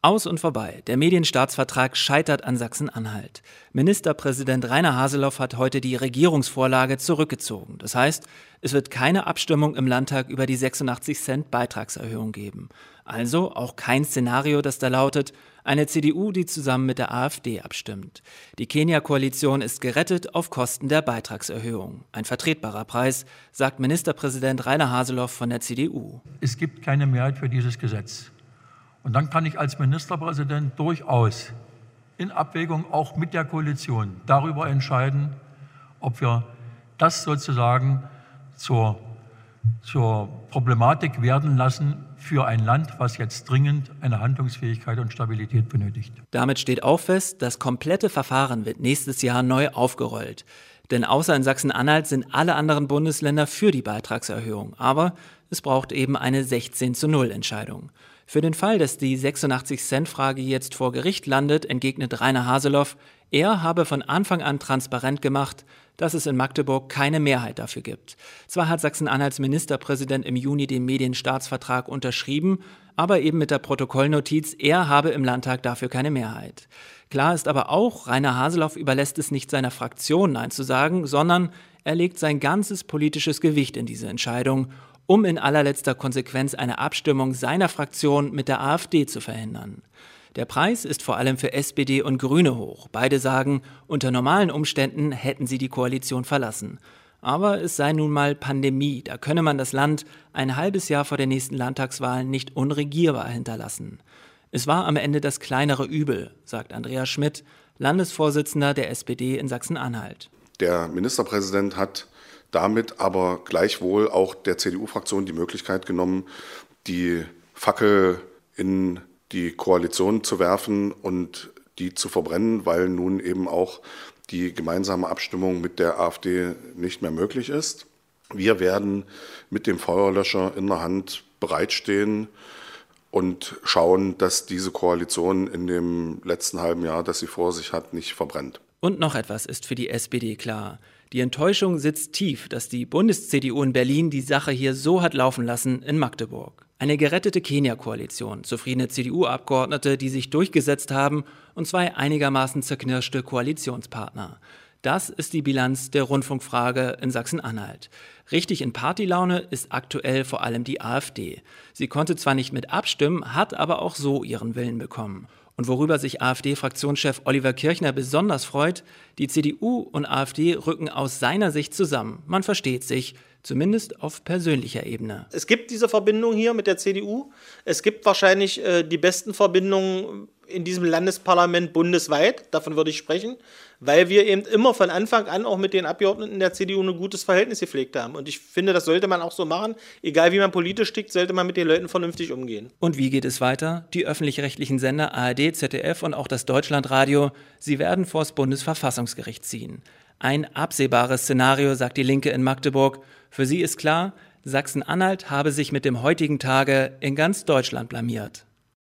Aus und vorbei. Der Medienstaatsvertrag scheitert an Sachsen-Anhalt. Ministerpräsident Rainer Haseloff hat heute die Regierungsvorlage zurückgezogen. Das heißt, es wird keine Abstimmung im Landtag über die 86 Cent Beitragserhöhung geben. Also auch kein Szenario, das da lautet, eine CDU, die zusammen mit der AfD abstimmt. Die Kenia-Koalition ist gerettet auf Kosten der Beitragserhöhung. Ein vertretbarer Preis, sagt Ministerpräsident Rainer Haseloff von der CDU. Es gibt keine Mehrheit für dieses Gesetz. Und dann kann ich als Ministerpräsident durchaus in Abwägung auch mit der Koalition darüber entscheiden, ob wir das sozusagen zur Problematik werden lassen für ein Land, was jetzt dringend eine Handlungsfähigkeit und Stabilität benötigt. Damit steht auch fest, das komplette Verfahren wird nächstes Jahr neu aufgerollt. Denn außer in Sachsen-Anhalt sind alle anderen Bundesländer für die Beitragserhöhung. Aber es braucht eben eine 16:0 Entscheidung. Für den Fall, dass die 86-Cent-Frage jetzt vor Gericht landet, entgegnet Rainer Haseloff, er habe von Anfang an transparent gemacht, dass es in Magdeburg keine Mehrheit dafür gibt. Zwar hat Sachsen-Anhalts Ministerpräsident im Juni den Medienstaatsvertrag unterschrieben, aber eben mit der Protokollnotiz, er habe im Landtag dafür keine Mehrheit. Klar ist aber auch, Rainer Haseloff überlässt es nicht seiner Fraktion Nein zu sagen, sondern er legt sein ganzes politisches Gewicht in diese Entscheidung, um in allerletzter Konsequenz eine Abstimmung seiner Fraktion mit der AfD zu verhindern. Der Preis ist vor allem für SPD und Grüne hoch. Beide sagen, unter normalen Umständen hätten sie die Koalition verlassen. Aber es sei nun mal Pandemie, da könne man das Land ein halbes Jahr vor der nächsten Landtagswahl nicht unregierbar hinterlassen. Es war am Ende das kleinere Übel, sagt Andreas Schmidt, Landesvorsitzender der SPD in Sachsen-Anhalt. Der Ministerpräsident hat damit aber gleichwohl auch der CDU-Fraktion die Möglichkeit genommen, die Fackel in die Koalition zu werfen und die zu verbrennen, weil nun eben auch die gemeinsame Abstimmung mit der AfD nicht mehr möglich ist. Wir werden mit dem Feuerlöscher in der Hand bereitstehen und schauen, dass diese Koalition in dem letzten halben Jahr, das sie vor sich hat, nicht verbrennt. Und noch etwas ist für die SPD klar. Die Enttäuschung sitzt tief, dass die Bundes-CDU in Berlin die Sache hier so hat laufen lassen in Magdeburg. Eine gerettete Kenia-Koalition, zufriedene CDU-Abgeordnete, die sich durchgesetzt haben und zwei einigermaßen zerknirschte Koalitionspartner. Das ist die Bilanz der Rundfunkfrage in Sachsen-Anhalt. Richtig in Partylaune ist aktuell vor allem die AfD. Sie konnte zwar nicht mit abstimmen, hat aber auch so ihren Willen bekommen. Und worüber sich AfD-Fraktionschef Oliver Kirchner besonders freut, die CDU und AfD rücken aus seiner Sicht zusammen. Man versteht sich, zumindest auf persönlicher Ebene. Es gibt diese Verbindung hier mit der CDU. Es gibt wahrscheinlich die besten Verbindungen in diesem Landesparlament bundesweit, davon würde ich sprechen, weil wir eben immer von Anfang an auch mit den Abgeordneten der CDU ein gutes Verhältnis gepflegt haben. Und ich finde, das sollte man auch so machen. Egal wie man politisch tickt, sollte man mit den Leuten vernünftig umgehen. Und wie geht es weiter? Die öffentlich-rechtlichen Sender ARD, ZDF und auch das Deutschlandradio, sie werden vors Bundesverfassungsgericht ziehen. Ein absehbares Szenario, sagt die Linke in Magdeburg. Für sie ist klar, Sachsen-Anhalt habe sich mit dem heutigen Tage in ganz Deutschland blamiert.